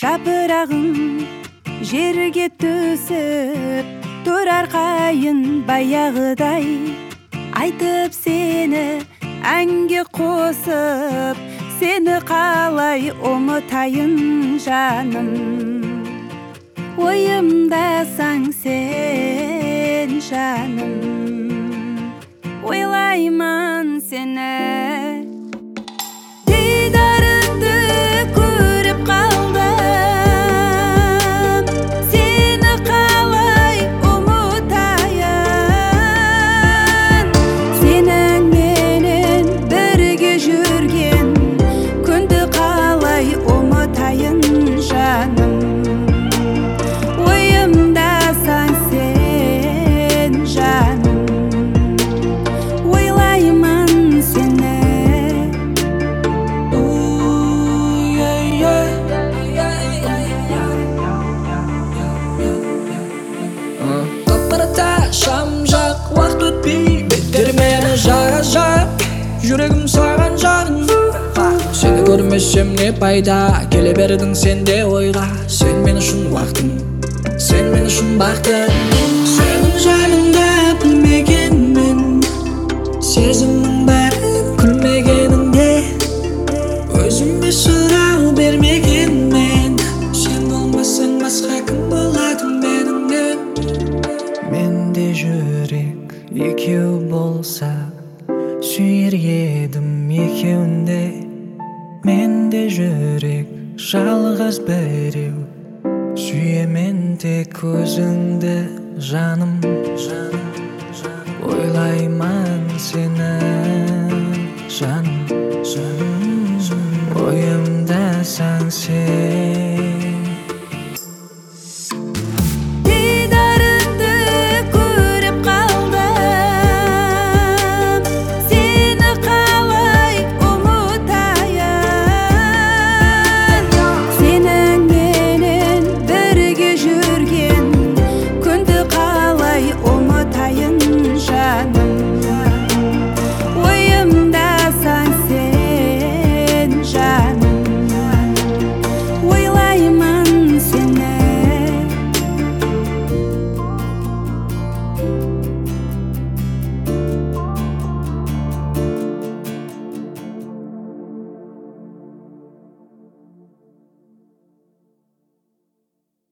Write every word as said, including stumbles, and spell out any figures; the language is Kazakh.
жапырағың жерге түсіп тұрар қайын баяғыдай, айтып сені әнге қосып, сені қалай ұмытайын жаным. Ойымдасаң сен жаным, ойлаймын сені. Дидарыңды көріп қалдым, сені қалай ұмытайын. Сенің менен бірге жүрген күнді қалай ұмытайын жаным. Ойымдасаң сен жаным, ойлаймын сені. Таппарата шам жақ, уақыт өтпей беттер мені жара жап, жүрегім саған жағын. Сені көрмесем не пайда, келе бердің сен де ойға. Сен мен үшін уақытым, сен мен үшін бақытым. Сенің жаныңда білмегенмен, сезімнің бәрін күлмегеніңде, өзіме сұрау бермегенмен, сен болмасаң басқа кім болады меніңде. Менде жүрек екеу болса, сүйер едім екеуінде. Менде жүрек жалғыз біреу, сүйемен тек өзіңді жаным. Ойлаймын сені жаным, ойым